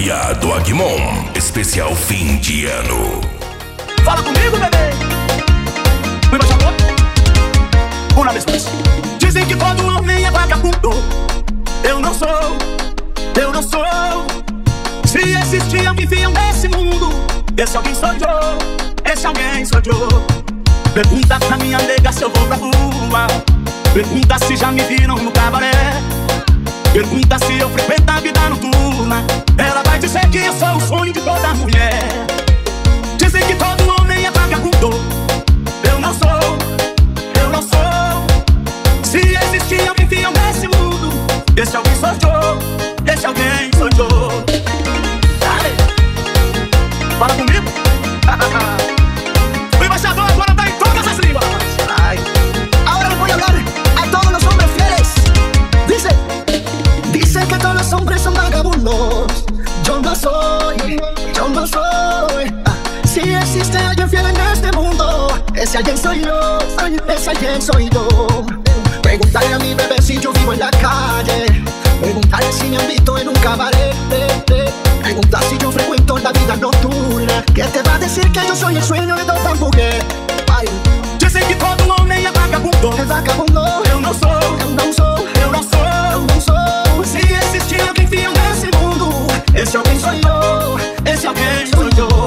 Correria do Agmon, especial fim de ano. Fala comigo, bebê. Me baixa a boca. Uma vez mais. Dizem que todo homem é vagabundo. Eu não sou, eu não sou. Se existir alguém fiel nesse mundo, esse alguém sou eu, esse alguém sou eu. Pergunta pra minha nega se eu vou pra rua. Pergunta se já me viram no cabaré. Pergunta se eu frequento a vida noturna. Ela vai dizer que eu sou o sonho de toda mulher. Dizem que todo homem é vagabundo. Eu não sou, eu não sou. Se existir alguém fiel nesse mundo, esse alguém sou eu, esse alguém sou eu. Dale. Fala comigo. O embaixador agora tá em todas as línguas. Ay. Ahora les voy a hablar a todos los hombres fieles. Dice que todos los hombres son vagabundos. Yo no soy, yo no soy. Si existe alguien fiel en este mundo, ese alguien soy yo, ese alguien soy yo. Preguntarle a mi bebé si yo vivo en la calle. Preguntarle si me han visto en un cabaret. Preguntar si yo frecuento la vida nocturna. Que te va a decir que yo soy el sueño de toda mujer. Ay. Dizem que todo homem é vagabundo. Es vagabundo. Eu não sou, Eu não sou, eu não sou. eu não sou. Se existir alguém fiel nesse mundo, esse alguém sou eu, esse alguém sou eu.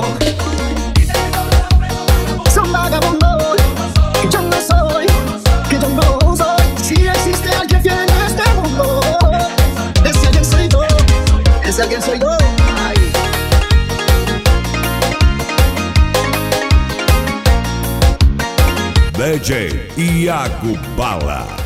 Son vagabundos. Que yo no soy, que yo no soy. Si existe alguien fiel en este mundo, ese alguien soy yo, ese alguien soy yo. Ay. DJ Iago Bala.